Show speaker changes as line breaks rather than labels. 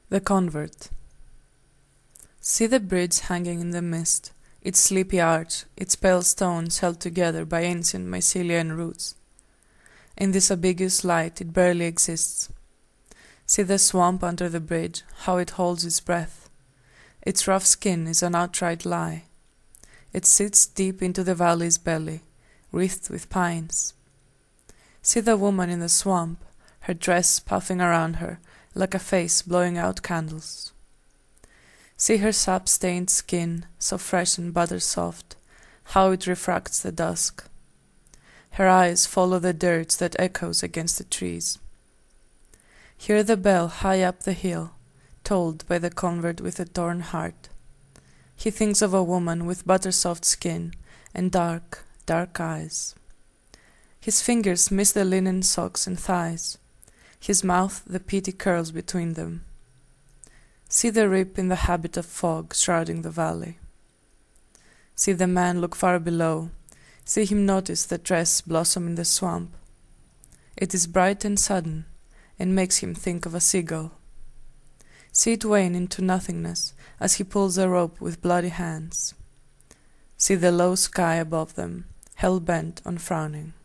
The Convert. See the bridge hanging in the mist, its sleepy arch, its pale stones held together by ancient mycelian roots. In this ambiguous light it barely exists. See the swamp under the bridge, how it holds its breath. Its rough skin is an outright lie. It sits deep into the valley's belly, wreathed with pines. See the woman in the swamp, her dress puffing around her, like a face blowing out candles. See her sap-stained skin, so fresh and butter-soft, how it refracts the dusk. Her eyes follow the dirt that echoes against the trees. Hear the bell high up the hill, tolled by the convert with a torn heart. He thinks of a woman with butter-soft skin and dark, dark eyes. His fingers miss the linen socks and thighs, his mouth the peaty curls between them. See the rip in the habit of fog shrouding the valley. See the man look far below, see him notice the dress blossom in the swamp. It is bright and sudden, and makes him think of a seagull. See it wane into nothingness as he pulls the rope with bloody hands. See the low sky above them, hell-bent on frowning.